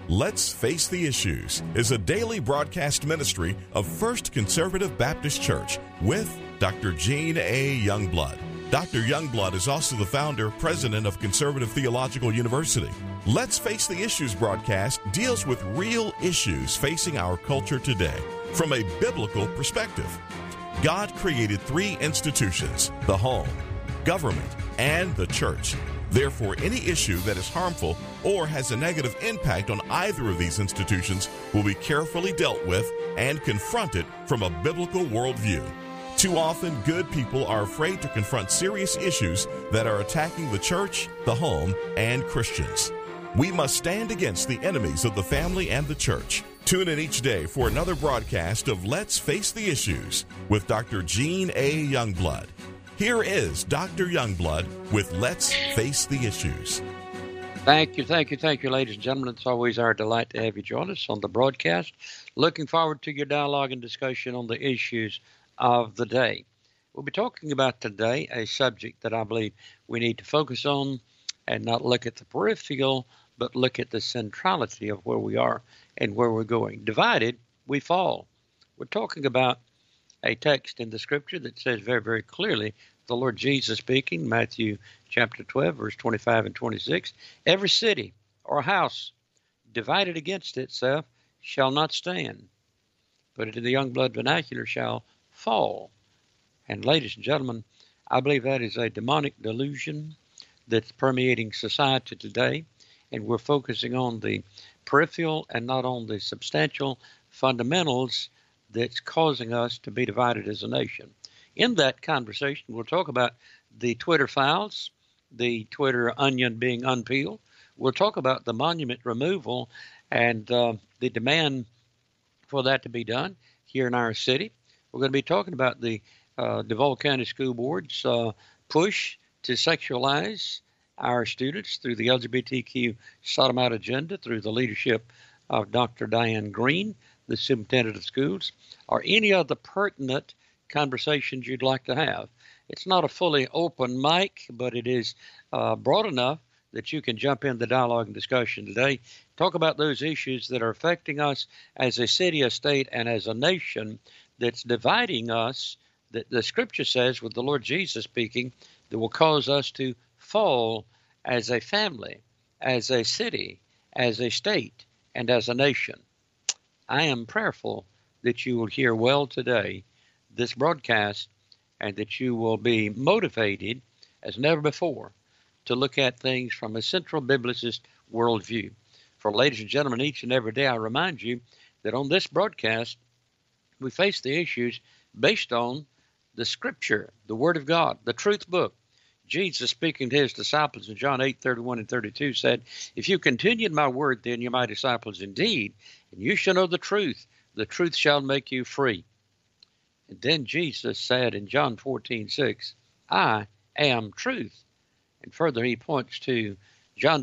Let's Face the Issues is a daily broadcast ministry of First Conservative Baptist Church with Dr. Gene A. Youngblood. Dr. Youngblood is also the founder, president of Conservative Theological University. Let's Face the Issues broadcast deals with real issues facing our culture today from a biblical perspective. God created three institutions: the home, government, and the church. Therefore, any issue that is harmful or has a negative impact on either of these institutions will be carefully dealt with and confronted from a biblical worldview. Too often, good people are afraid to confront serious issues that are attacking the church, the home, and Christians. We must stand against the enemies of the family and the church. Tune in each day for another broadcast of Let's Face the Issues with Dr. Gene A. Youngblood. Here is Dr. Youngblood with Let's Face the Issues. Thank you, ladies and gentlemen. It's always our delight to have you join us on the broadcast. Looking forward to your dialogue and discussion on the issues of the day. We'll be talking about today a subject that I believe we need to focus on and not look at the peripheral, but look at the centrality of where we are and where we're going. Divided, we fall. We're talking about a text in the scripture that says very, very clearly, the Lord Jesus speaking, Matthew chapter 12, verse 25 and 26, every city or house divided against itself shall not stand, but in the Youngblood vernacular shall fall. And ladies and gentlemen, I believe that is a demonic delusion that's permeating society today, and we're focusing on the peripheral and not on the substantial fundamentals that's causing us to be divided as a nation. In that conversation, we'll talk about the Twitter files, the Twitter onion being unpeeled. We'll talk about the monument removal and the demand for that to be done here in our city. We're going to be talking about the Duval County School Board's push to sexualize our students through the LGBTQ sodomite agenda, through the leadership of Dr. Diane Green, the superintendent of schools, or any other pertinent conversations you'd like to have. It's not a fully open mic, but it is broad enough that you can jump in the dialogue and discussion today. Talk about those issues that are affecting us as a city, a state, and as a nation that's dividing us, that the scripture says, with the Lord Jesus speaking, that will cause us to fall as a family, as a city, as a state, and as a nation. I am prayerful that you will hear well today this broadcast and that you will be motivated as never before to look at things from a central biblicist worldview. For ladies and gentlemen, each and every day I remind you that on this broadcast we face the issues based on the scripture, the Word of God, the truth book. Jesus, speaking to his disciples in John 8:31 and 32, said, "If you continue in my word, then you're my disciples indeed, and you shall know the truth. The truth shall make you free." And then Jesus said in John 14:6, "I am truth." And further, he points to John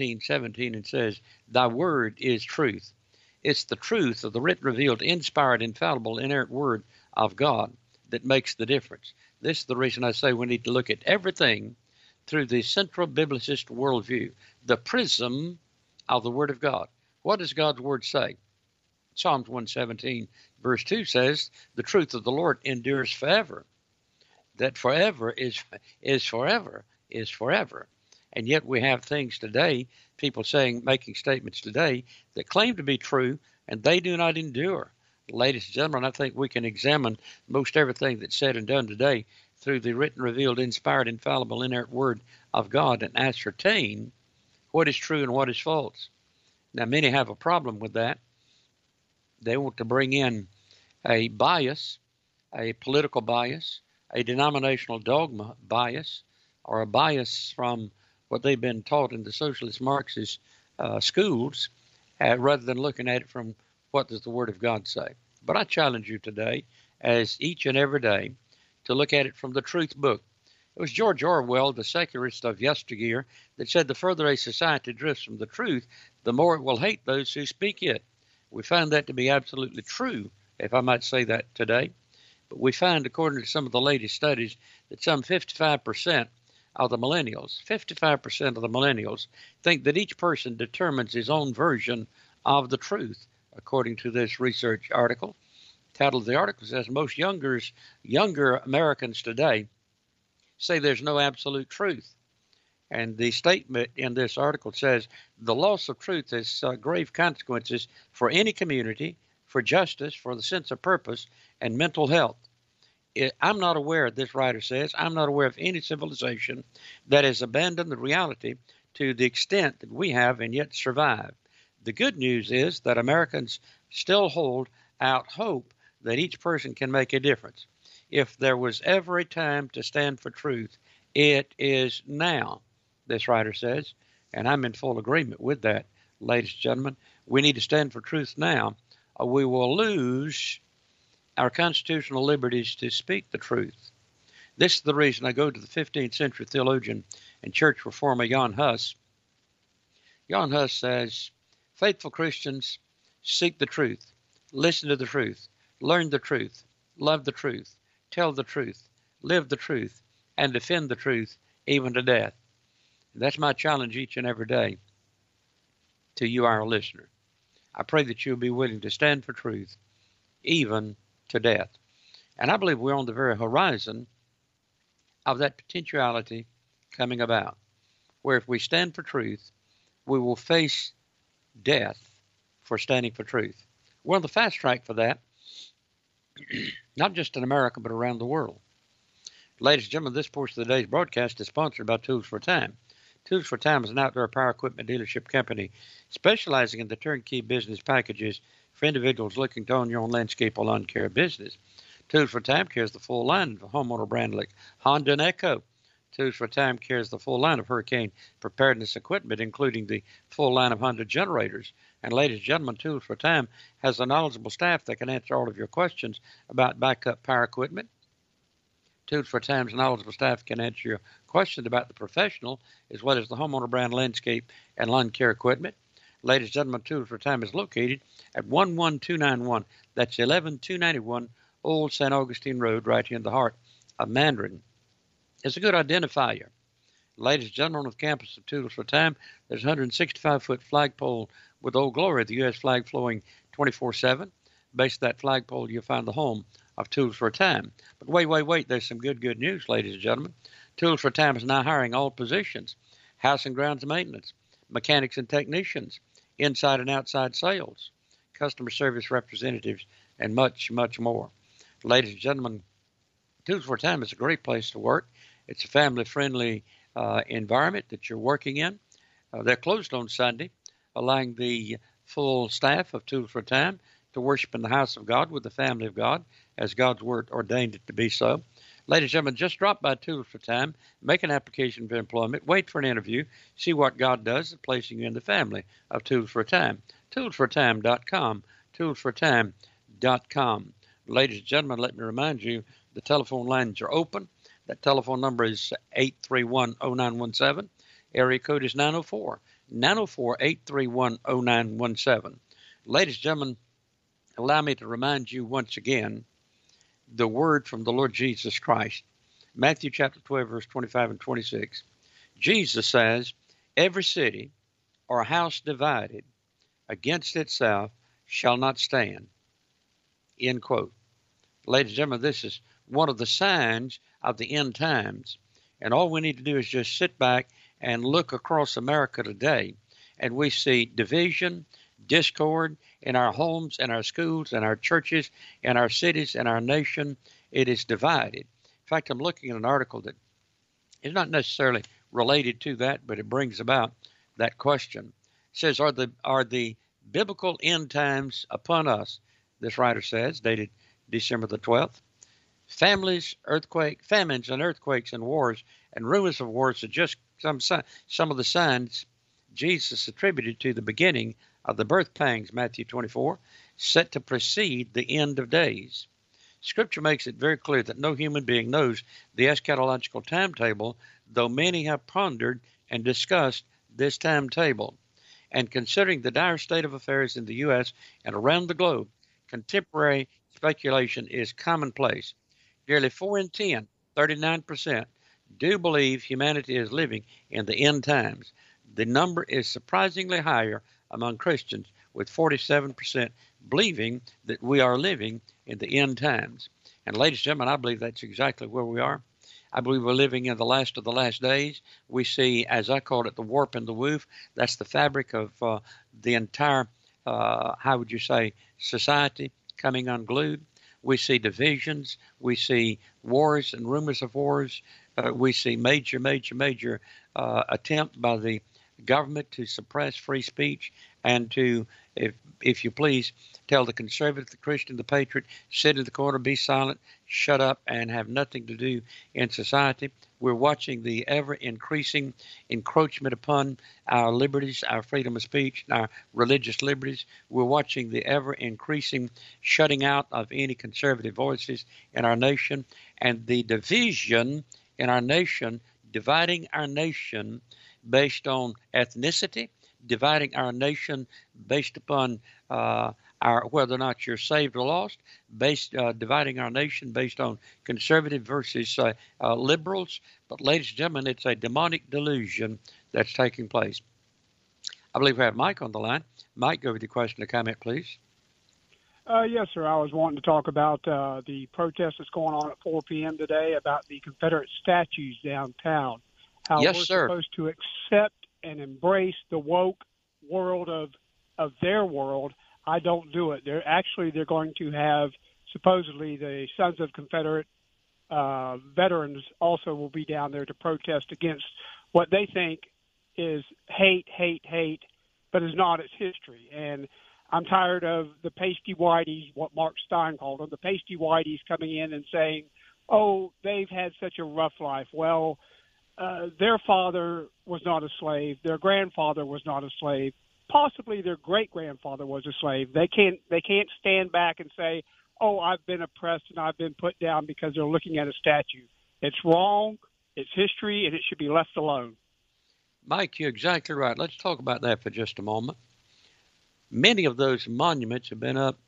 17:17 and says, "Thy word is truth." It's the truth of the written, revealed, inspired, infallible, inerrant word of God that makes the difference. This is the reason I say we need to look at everything through the central biblicist worldview, the prism of the Word of God. What does God's Word say? Psalms 117, verse 2 says, "The truth of the Lord endures forever." That forever is forever. And yet we have things today, people making statements today that claim to be true, and they do not endure. Ladies and gentlemen, I think we can examine most everything that's said and done today through the written, revealed, inspired, infallible, inerrant Word of God and ascertain what is true and what is false. Now, many have a problem with that. They want to bring in a bias, a political bias, a denominational dogma bias, or a bias from what they've been taught in the socialist Marxist schools, rather than looking at it from what does the Word of God say. But I challenge you today, as each and every day, to look at it from the truth book. It was George Orwell, the secularist of yesteryear, that said the further a society drifts from the truth, the more it will hate those who speak it. We find that to be absolutely true, if I might say that today. But we find, according to some of the latest studies, that some 55% of the millennials think that each person determines his own version of the truth, according to this research article. Title of the article says most younger Americans today say there's no absolute truth. And the statement in this article says the loss of truth has grave consequences for any community, for justice, for the sense of purpose, and mental health. I'm not aware, this writer says, I'm not aware of any civilization that has abandoned the reality to the extent that we have and yet survived. The good news is that Americans still hold out hope that each person can make a difference. If there was ever a time to stand for truth, it is now, this writer says, and I'm in full agreement with that, ladies and gentlemen. We need to stand for truth now, or we will lose our constitutional liberties to speak the truth. This is the reason I go to the 15th century theologian and church reformer Jan Hus. Jan Hus says, faithful Christians seek the truth, listen to the truth, learn the truth, love the truth, tell the truth, live the truth, and defend the truth even to death. That's my challenge each and every day to you, our listener. I pray that you'll be willing to stand for truth even to death. And I believe we're on the very horizon of that potentiality coming about, where if we stand for truth, we will face death for standing for truth. We're on the fast track for that, not just in America, but around the world. Ladies and gentlemen, this portion of the day's broadcast is sponsored by Tools for Time. Tools for Time is an outdoor power equipment dealership company specializing in the turnkey business packages for individuals looking to own your own landscape or lawn care business. Tools for Time carries the full line of homeowner brand like Honda and Echo. Tools for Time carries the full line of hurricane preparedness equipment, including the full line of Honda generators. And ladies and gentlemen, Tools for Time has a knowledgeable staff that can answer all of your questions about backup power equipment. Tools for Time's knowledgeable staff can answer your questions about the professional as well as the homeowner brand landscape and lawn care equipment. Ladies and gentlemen, Tools for Time is located at 11291. That's 11291 Old St. Augustine Road, right here in the heart of Mandarin. It's a good identifier. Ladies and gentlemen, on the campus of Tools for Time, there's a 165-foot flagpole with Old Glory, the U.S. flag flowing 24/7. Based on that flagpole, you'll find the home of Tools for Time. But wait, there's some good news, ladies and gentlemen. Tools for Time is now hiring all positions: house and grounds maintenance, mechanics and technicians, inside and outside sales, customer service representatives, and much, much more. Ladies and gentlemen, Tools for Time is a great place to work. It's a family-friendly environment that you're working in. They're closed on Sunday, allowing the full staff of Tools for Time to worship in the house of God with the family of God, as God's Word ordained it to be so. Ladies and gentlemen, just drop by Tools for Time, make an application for employment, wait for an interview, see what God does in placing you in the family of Tools for Time. ToolsForTime.com, ToolsForTime.com. Ladies and gentlemen, let me remind you, the telephone lines are open. That telephone number is 831-0917. Area code is 904-831-0917. Ladies and gentlemen, allow me to remind you once again the word from the Lord Jesus Christ. Matthew chapter 12, verse 25 and 26. Jesus says, every city or house divided against itself shall not stand. End quote. Ladies and gentlemen, this is one of the signs of the end times. And all we need to do is just sit back and look across America today, and we see division, discord in our homes, in our schools, in our churches, in our cities, in our nation. It is divided. In fact, I'm looking at an article that is not necessarily related to that, but it brings about that question. It says, are the biblical end times upon us? This writer says, dated December the 12th. Famines and earthquakes and wars and rumors of wars are just some of the signs Jesus attributed to the beginning of the birth pangs, Matthew 24, set to precede the end of days. Scripture makes it very clear that no human being knows the eschatological timetable, though many have pondered and discussed this timetable. And considering the dire state of affairs in the U.S. and around the globe, contemporary speculation is commonplace. Nearly 4 in 10, 39%, do believe humanity is living in the end times. The number is surprisingly higher among Christians, with 47% believing that we are living in the end times. And ladies and gentlemen, I believe that's exactly where we are. I believe we're living in the last of the last days. We see, as I called it, the warp and the woof. That's the fabric of the entire, how would you say, society coming unglued. We see divisions. We see wars and rumors of wars. We see major attempt by the government to suppress free speech and to, if you please, tell the conservative, the Christian, the patriot, sit in the corner, be silent, shut up, and have nothing to do in society. We're watching the ever-increasing encroachment upon our liberties, our freedom of speech, our religious liberties. We're watching the ever-increasing shutting out of any conservative voices in our nation, and the division in our nation, dividing our nation based on ethnicity, dividing our nation based upon whether or not you're saved or lost, dividing our nation based on conservative versus liberals. But ladies and gentlemen, it's a demonic delusion that's taking place. I believe we have Mike on the line. Mike, go with your question or comment, please. Yes, sir. I was wanting to talk about the protest that's going on at 4 p.m. today about the Confederate statues downtown. How yes, we're sir. supposed to accept and embrace the woke world of their world. I don't do it. They're going to have, supposedly, the Sons of Confederate veterans also will be down there to protest against what they think is hate, but is not. It's history. And I'm tired of the pasty whiteys, what Mark Stein called them, the pasty whiteys coming in and saying, oh, they've had such a rough life. Well, their father was not a slave. Their grandfather was not a slave. Possibly their great-grandfather was a slave. They can't stand back and say, oh, I've been oppressed and I've been put down because they're looking at a statue. It's wrong. It's history, and it should be left alone. Mike, you're exactly right. Let's talk about that for just a moment. Many of those monuments have been up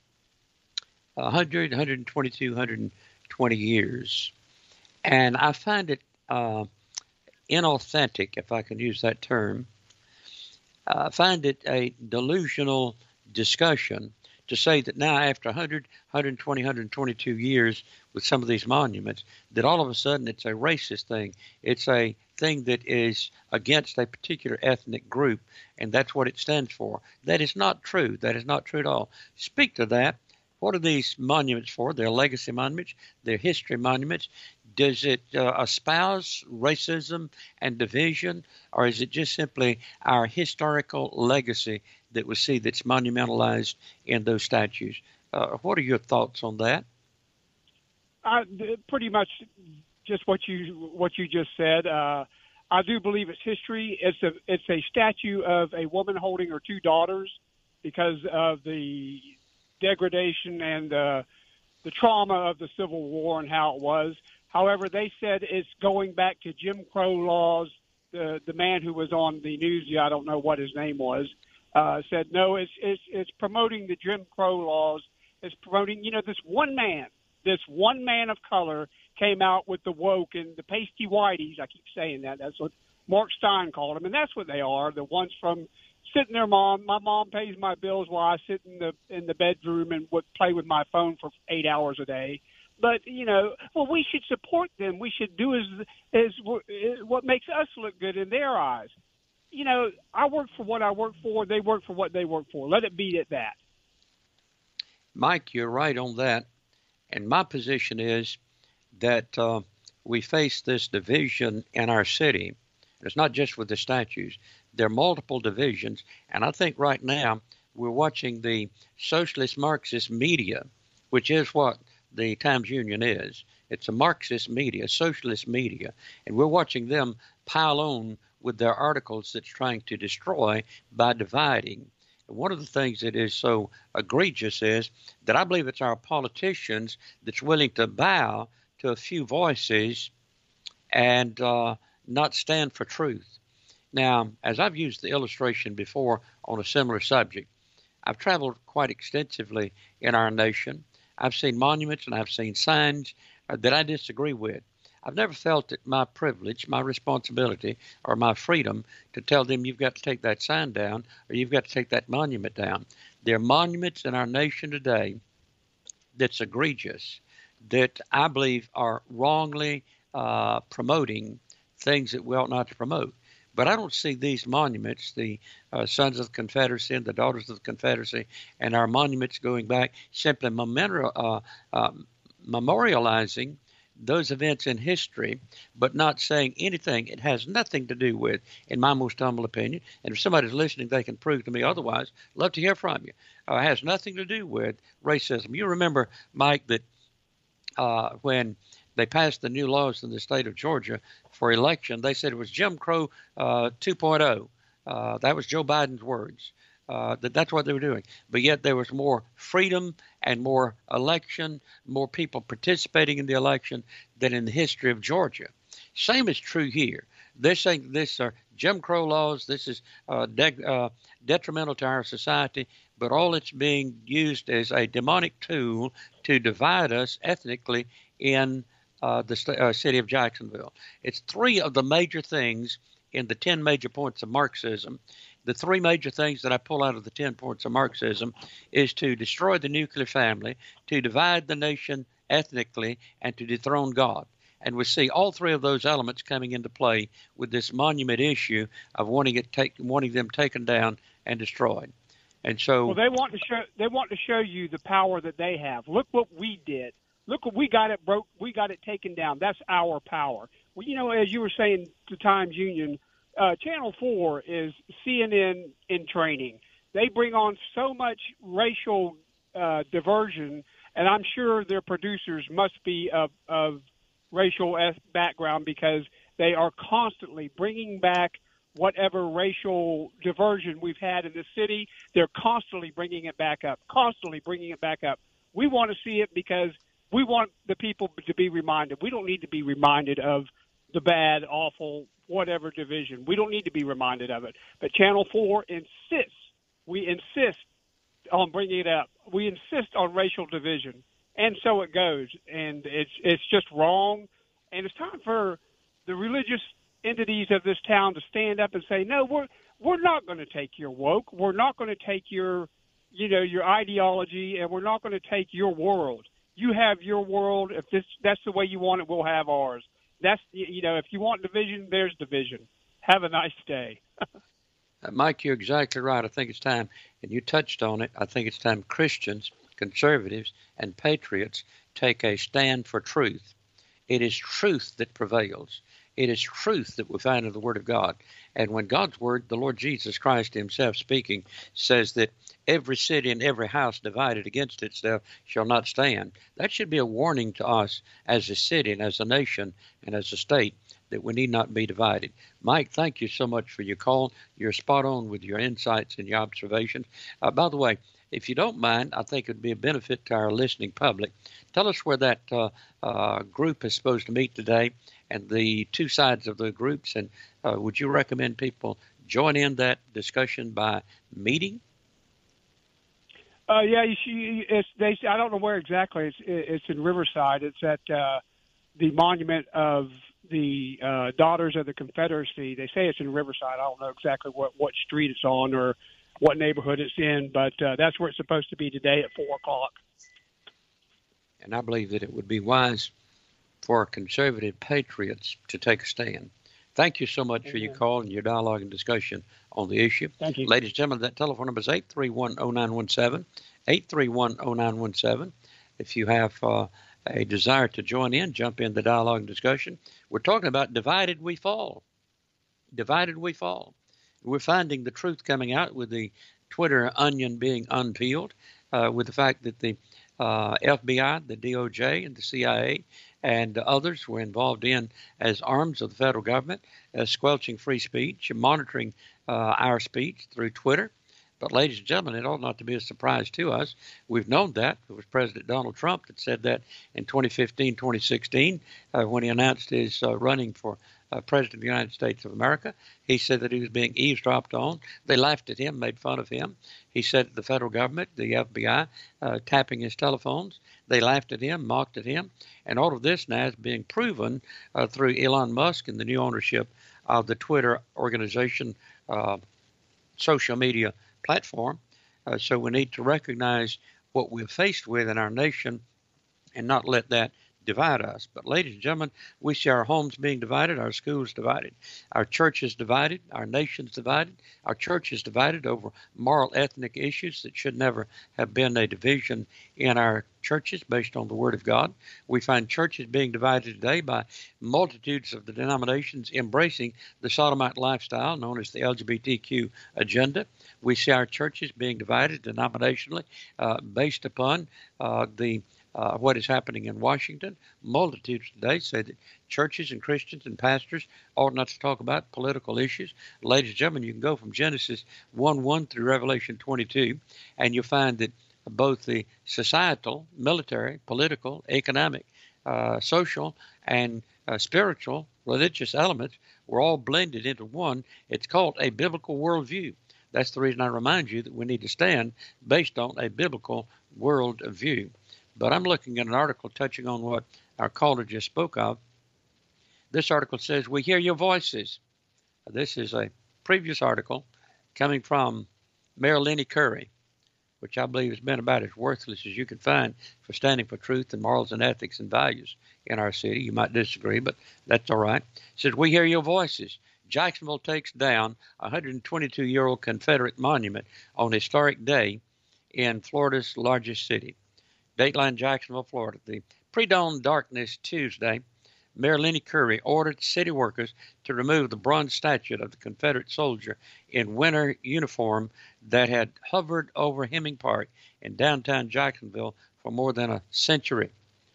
100, 122, 120 years. And I find it inauthentic, if I can use that term. I find it a delusional discussion to say that now after 100, 120, 122 years with some of these monuments, that all of a sudden it's a racist thing. It's a thing that is against a particular ethnic group, and that's what it stands for. That is not true. That is not true at all. Speak to that. What are these monuments for? They're legacy monuments. They're history monuments. Does it espouse racism and division, or is it just simply our historical legacy that we see that's monumentalized in those statues? What are your thoughts on that? Pretty much just what you just said. I do believe it's history. It's a statue of a woman holding her two daughters because of the degradation and the trauma of the Civil War and how it was. However, they said it's going back to Jim Crow laws. The man who was on the news, I don't know what his name was, said no. It's promoting the Jim Crow laws. It's promoting, this one man of color came out with the woke and the pasty whiteys. I keep saying that. That's what Mark Stein called them, and that's what they are. The ones from sitting there, my mom pays my bills while I sit in the bedroom and would play with my phone for 8 hours a day. But, we should support them. We should do as what makes us look good in their eyes. I work for what I work for. They work for what they work for. Let it be at that. Mike, you're right on that. And my position is that we face this division in our city. It's not just with the statues. There are multiple divisions. And I think right now we're watching the socialist Marxist media, which is what the Times Union is. It's a Marxist media, socialist media, and we're watching them pile on with their articles that's trying to destroy by dividing. And one of the things that is so egregious is that I believe it's our politicians that's willing to bow to a few voices and not stand for truth. Now, as I've used the illustration before on a similar subject, I've traveled quite extensively in our nation. I've seen monuments and I've seen signs that I disagree with. I've never felt it my privilege, my responsibility, or my freedom to tell them you've got to take that sign down or you've got to take that monument down. There are monuments in our nation today that's egregious, that I believe are wrongly promoting things that we ought not to promote. But I don't see these monuments, the Sons of the Confederacy and the Daughters of the Confederacy, and our monuments going back, simply memorializing those events in history, but not saying anything it has nothing to do with, in my most humble opinion. And if somebody's listening, they can prove to me otherwise. Love to hear from you. It has nothing to do with racism. You remember, Mike, that when they passed the new laws in the state of Georgia for election, they said it was Jim Crow 2.0. That was Joe Biden's words. That's what they were doing. But yet there was more freedom and more election, more people participating in the election than in the history of Georgia. Same is true here. They're saying this are Jim Crow laws. This is detrimental to our society, but all it's being used as a demonic tool to divide us ethnically in the city of Jacksonville. It's three of the major things in the 10 major points of Marxism. The three major things that I pull out of the 10 points of Marxism is to destroy the nuclear family, to divide the nation ethnically, and to dethrone God. And we see all three of those elements coming into play with this monument issue of wanting them taken down and destroyed. And so, well, they want to show you the power that they have. Look what we did. Look what we got it broke. We got it taken down. That's our power. Well, you know, as you were saying to Times Union, Channel 4 is CNN in training. They bring on so much racial diversion, and I'm sure their producers must be of racial background because they are constantly bringing back whatever racial diversion we've had in this city. They're constantly bringing it back up, We want to see it because we want the people to be reminded. We don't need to be reminded of the bad, awful, whatever division. We don't need to be reminded of it. But Channel 4 we insist on bringing it up. We insist on racial division. And so it goes. And it's just wrong. And it's time for the religious entities of this town to stand up and say, no, we're not going to take your woke. We're not going to take your ideology, and we're not going to take your world. You have your world. If that's the way you want it, we'll have ours. That's, if you want division, there's division. Have a nice day. Mike, you're exactly right. I think it's time, and you touched on it, I think it's time Christians, conservatives, and patriots take a stand for truth. It is truth that prevails. It is truth that we find in the Word of God. And when God's Word, the Lord Jesus Christ himself speaking, says that every city and every house divided against itself shall not stand, that should be a warning to us as a city and as a nation and as a state that we need not be divided. Mike, thank you so much for your call. You're spot on with your insights and your observations. By the way, if you don't mind, I think it would be a benefit to our listening public. Tell us where that group is supposed to meet today and the two sides of the groups. And would you recommend people join in that discussion by meeting? Yeah, I don't know where exactly. It's in Riverside. It's at the monument of the Daughters of the Confederacy. They say it's in Riverside. I don't know exactly what street it's on or what neighborhood it's in, but that's where it's supposed to be today at 4 o'clock. And I believe that it would be wise for conservative patriots to take a stand. Thank you so much for your call and your dialogue and discussion on the issue. Thank you. Ladies and gentlemen, that telephone number is 831-0917, 831-0917. If you have a desire to join in, jump in the dialogue and discussion. We're talking about divided we fall. Divided we fall. We're finding the truth coming out with the Twitter onion being unpeeled, with the fact that the FBI, the DOJ, and the CIA and others were involved in as arms of the federal government, squelching free speech and monitoring our speech through Twitter. But, ladies and gentlemen, it ought not to be a surprise to us. We've known that. It was President Donald Trump that said that in 2015, 2016, when he announced his running for President of the United States of America. He said that he was being eavesdropped on. They laughed at him, made fun of him. He said the federal government, the FBI, tapping his telephones. They laughed at him, mocked at him. And all of this now is being proven through Elon Musk and the new ownership of the Twitter organization social media platform. So we need to recognize what we're faced with in our nation and not let that divide us. But ladies and gentlemen, we see our homes being divided, our schools divided, our churches divided, our nations divided, our churches divided over moral ethnic issues that should never have been a division in our churches based on the Word of God. We find churches being divided today by multitudes of the denominations embracing the sodomite lifestyle known as the LGBTQ agenda. We see our churches being divided denominationally based upon what is happening in Washington. Multitudes today say that churches and Christians and pastors ought not to talk about political issues. Ladies and gentlemen, you can go from Genesis 1:1 through Revelation 22, and you'll find that both the societal, military, political, economic, social, and spiritual, religious elements were all blended into one. It's called a biblical worldview. That's the reason I remind you that we need to stand based on a biblical worldview. But I'm looking at an article touching on what our caller just spoke of. This article says, "We hear your voices." This is a previous article coming from Mayor Lenny Curry, which I believe has been about as worthless as you can find for standing for truth and morals and ethics and values in our city. You might disagree, but that's all right. It says, "We hear your voices. Jacksonville takes down a 122-year-old Confederate monument on historic day in Florida's largest city." Dateline, Jacksonville, Florida. The pre-dawn darkness Tuesday, Mayor Lenny Curry ordered city workers to remove the bronze statue of the Confederate soldier in winter uniform that had hovered over Hemming Park in downtown Jacksonville for more than a century.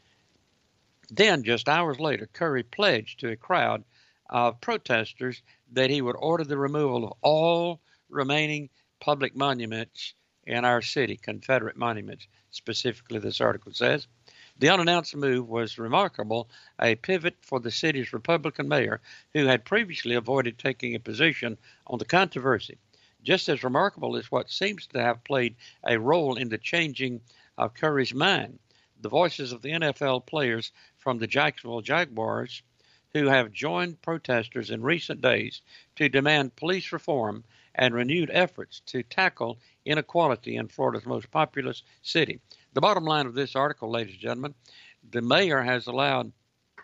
Then, just hours later, Curry pledged to a crowd of protesters that he would order the removal of all remaining public monuments in our city, Confederate monuments, specifically, this article says. The unannounced move was remarkable, a pivot for the city's Republican mayor, who had previously avoided taking a position on the controversy. Just as remarkable is what seems to have played a role in the changing of Curry's mind. The voices of the NFL players from the Jacksonville Jaguars, who have joined protesters in recent days to demand police reform and renewed efforts to tackle inequality in Florida's most populous city. The bottom line of this article, ladies and gentlemen, the mayor has allowed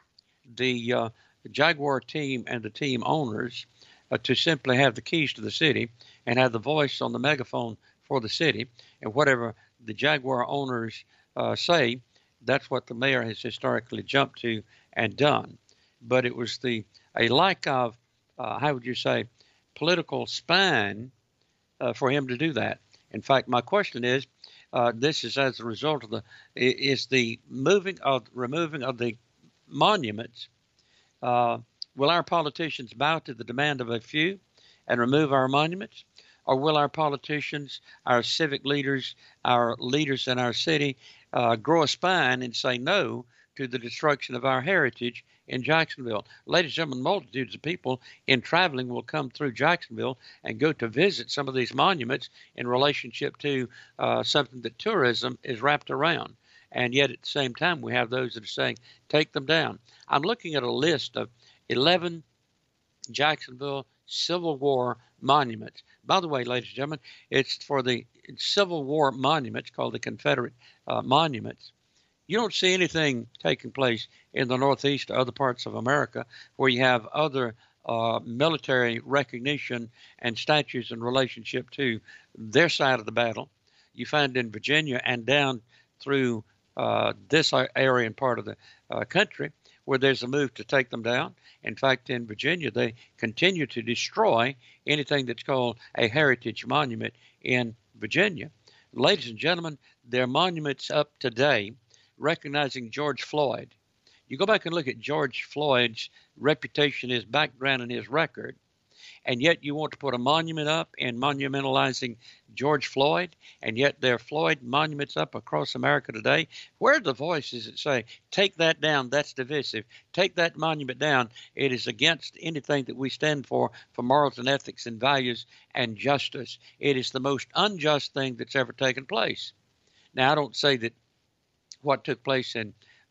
the Jaguar team and the team owners to simply have the keys to the city and have the voice on the megaphone for the city. And whatever the Jaguar owners say, that's what the mayor has historically jumped to and done. But it was a lack of, how would you say, political spine for him to do that. In fact, my question is, this is as a result of the removing of the monuments. Will our politicians bow to the demand of a few and remove our monuments? Or will our politicians, our civic leaders, our leaders in our city grow a spine and say no to the destruction of our heritage in Jacksonville? Ladies and gentlemen, multitudes of people in traveling will come through Jacksonville and go to visit some of these monuments in relationship to something that tourism is wrapped around. And yet at the same time, we have those that are saying, take them down. I'm looking at a list of 11 Jacksonville Civil War monuments. By the way, ladies and gentlemen, it's for the Civil War monuments called the Confederate monuments. You don't see anything taking place in the Northeast or other parts of America where you have other military recognition and statues in relationship to their side of the battle. You find in Virginia and down through this area and part of the country where there's a move to take them down. In fact, in Virginia, they continue to destroy anything that's called a heritage monument in Virginia. Ladies and gentlemen, there are monuments up today recognizing George Floyd. You go back and look at George Floyd's reputation, his background, and his record. and yet you want to put a monument up and monumentalizing George Floyd, and yet there are Floyd monuments up across America today. Where are the voices that say, take that down, that's divisive, take that monument down, it is against anything that we stand for morals and ethics and values and justice. It is the most unjust thing that's ever taken place. Now, I don't say that what took place in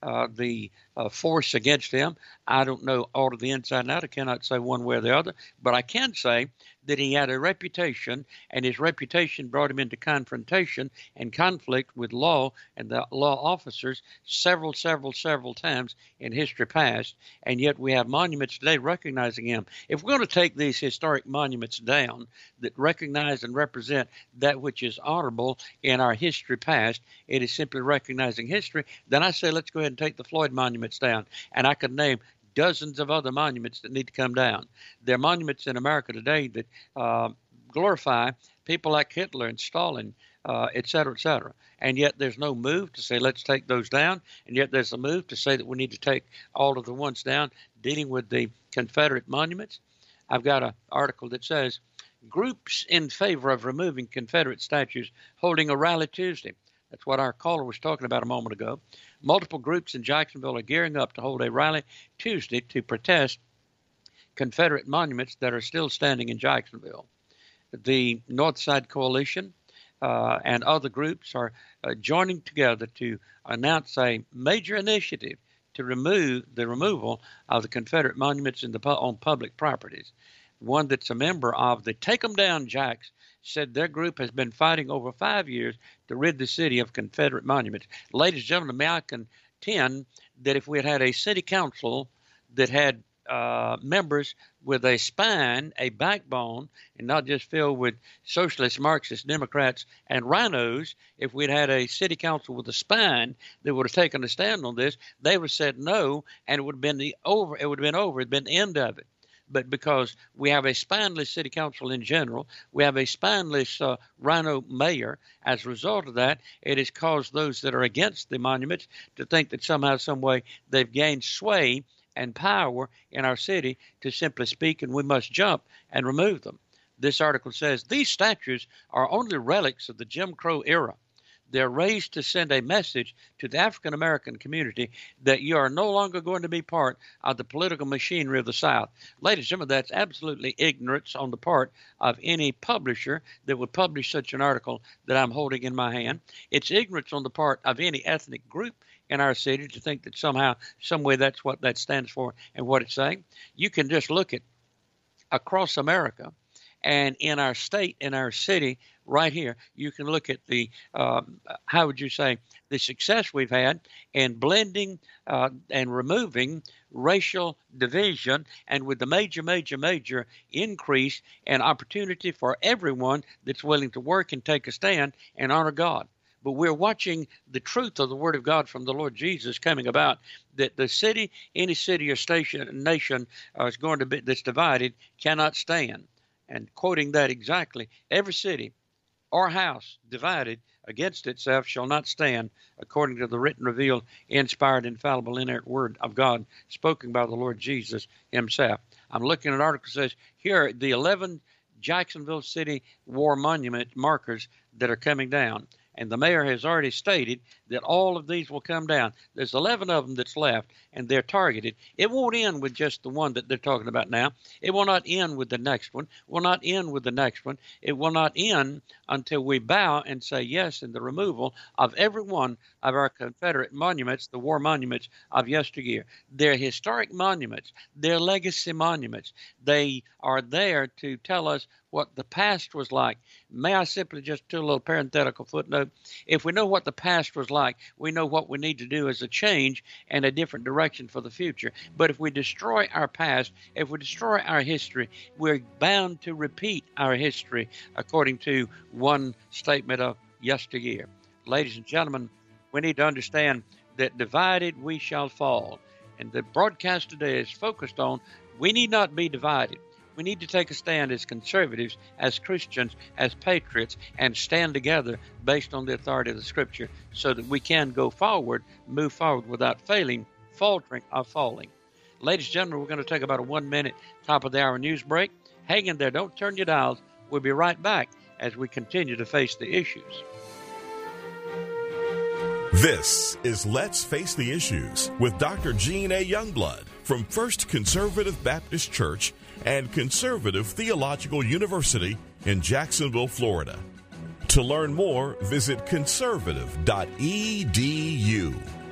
the force against him, I don't know all of the inside and out. I cannot say one way or the other, but I can say that he had a reputation, and his reputation brought him into confrontation and conflict with law and the law officers several times in history past, and yet we have monuments today recognizing him. If we're going to take these historic monuments down that recognize and represent that which is honorable in our history past, it is simply recognizing history, then I say let's go ahead and take the Floyd monuments down, and I could name dozens of other monuments that need to come down. There are monuments in America today that glorify people like Hitler and Stalin, et cetera, and yet there's no move to say let's take those down, and yet there's a move to say that we need to take all of the ones down dealing with the Confederate monuments. I've got an article that says, groups in favor of removing Confederate statues holding a rally Tuesday. That's what our caller was talking about a moment ago. Multiple groups in Jacksonville are gearing up to hold a rally Tuesday to protest Confederate monuments that are still standing in Jacksonville. The Northside Coalition and other groups are joining together to announce a major initiative to remove the removal of the Confederate monuments on public properties. One that's a member of the Take 'em Down Jacks said their group has been fighting over 5 years to rid the city of Confederate monuments. Ladies and gentlemen, may I contend that if we had a city council that had members with a spine, a backbone, and not just filled with socialists, Marxists, Democrats, and rhinos, if we'd had a city council with a spine that would have taken a stand on this, they would have said no, and it would have been over. It would have been over. It would have been the end of it. But because we have a spineless city council in general, we have a spineless rhino mayor, as a result of that, it has caused those that are against the monuments to think that somehow, some way, they've gained sway and power in our city to simply speak, and we must jump and remove them. This article says these statues are only relics of the Jim Crow era. They're raised to send a message to the African-American community that you are no longer going to be part of the political machinery of the South. Ladies and gentlemen, that's absolutely ignorance on the part of any publisher that would publish such an article that I'm holding in my hand. It's ignorance on the part of any ethnic group in our city to think that somehow, some way that's what that stands for and what it's saying. You can just look at across America and in our state, in our city, right here, you can look at the, how would you say, the success we've had in blending and removing racial division, and with the major increase in opportunity for everyone that's willing to work and take a stand and honor God. But we're watching the truth of the Word of God from the Lord Jesus coming about, that the city, any city or station, nation is going to be that's divided cannot stand. And quoting that exactly, every city or house divided against itself shall not stand, according to the written, revealed, inspired, infallible, inerrant word of God, spoken by the Lord Jesus himself. I'm looking at an article that says, here are the 11 Jacksonville City War Monument markers that are coming down. And the mayor has already stated that all of these will come down. There's 11 of them that's left, and they're targeted. It won't end with just the one that they're talking about now. It will not end with the next one. It will not end with the next one. It will not end until we bow and say yes in the removal of every one of our Confederate monuments, the war monuments of yesteryear. They're historic monuments. They're legacy monuments. They are there to tell us what the past was like. May I simply just do a little parenthetical footnote? If we know what the past was like, we know what we need to do as a change and a different direction for the future. But if we destroy our past, if we destroy our history, we're bound to repeat our history, according to one statement of yesteryear. Ladies and gentlemen, we need to understand that divided we shall fall. And the broadcast today is focused on we need not be divided. We need to take a stand as conservatives, as Christians, as patriots, and stand together based on the authority of the Scripture so that we can go forward, move forward without failing, faltering, or falling. Ladies and gentlemen, we're going to take about a 1-minute top of the hour news break. Hang in there. Don't turn your dials. We'll be right back as we continue to face the issues. This is Let's Face the Issues with Dr. Gene A. Youngblood from First Conservative Baptist Church and Conservative Theological University in Jacksonville, Florida. To learn more, visit conservative.edu.